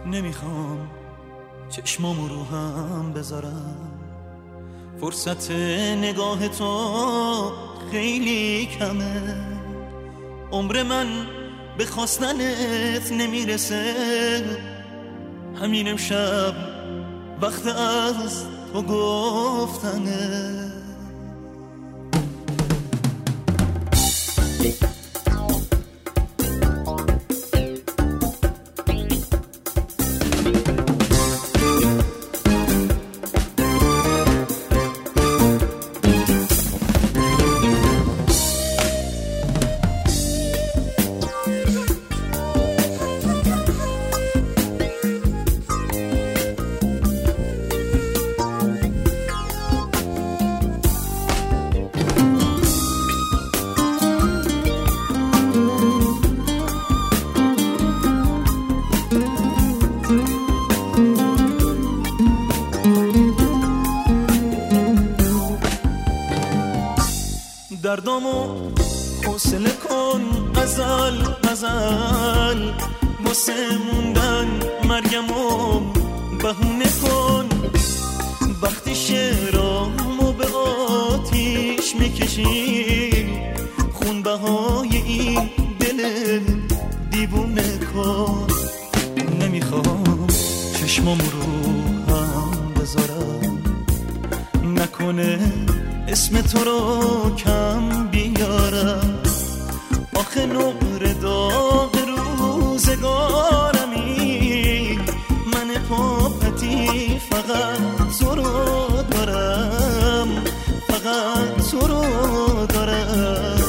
نمیخوام چشمامو رو هم بذارم، فرصت نگاه تو خیلی کمه، عمر من به خواستنت نمیرسه، همین امشب وقت از تو گفتنه. دردامو حوصله کن ازل واسه موندن مرگمو بهونه کن، وقتی شعرامو به آتیش میکشی خون بهای این دل دیوونه کن. نمیخوام چشمامو رو هم بذارم، نکنه اسم تو رو کم بیارم، آخه نقر داغ روزگارمی، من پاپتی فقط تو رو دارم، فقط تو رو دارم.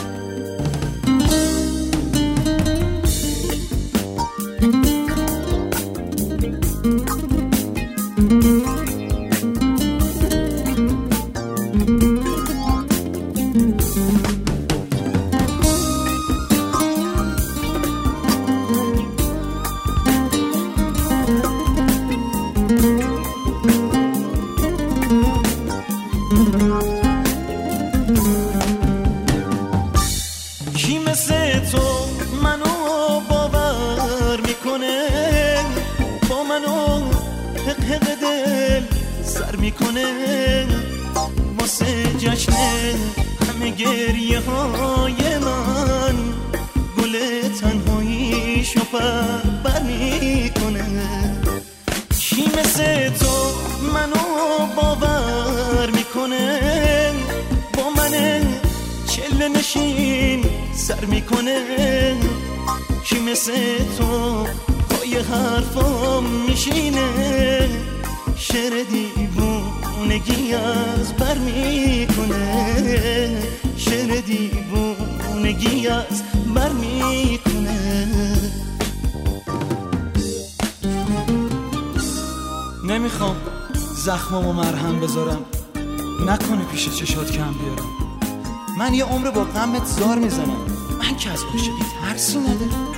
کی مثل تو منو باور میکنه، با منو حق حق دل سر میکنه، واسه جشن همه گریه های من گل تنهاییشو بر میکنه. کی مثل تو منو باور میکنه، با من چله نشین سر میکنه، کی مثل تو پای حرفام میشینه، شعر دیوونگی از بر میکنه، شعر دیوونگی از بر میکنه. نمیخوام زخمامو مرهم بذارم، نکنه پیش چشات کم بیارم، من یه عمر با غمت زار میزنم، من که از عاشقی ترسی ندارم.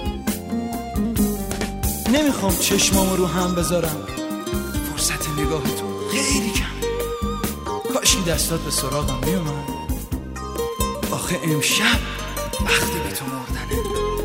نمیخوام چشمامو رو هم بذارم، فرصت نگاه تو خیلی کمه، کاشکی دستات به سراغم میومد، آخه امشب وقت بی تو مردنه.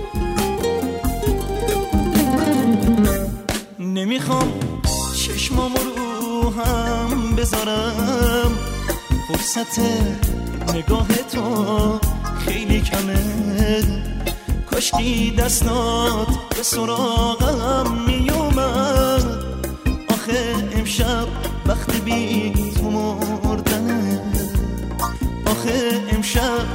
نمیخوام چشمامو رو هم بذارم، فرصت نگاه تو خیلی کمه، کاشکی دستات به سراغم میومد، آخه امشب وقت بی تو مردنه، آخه امشب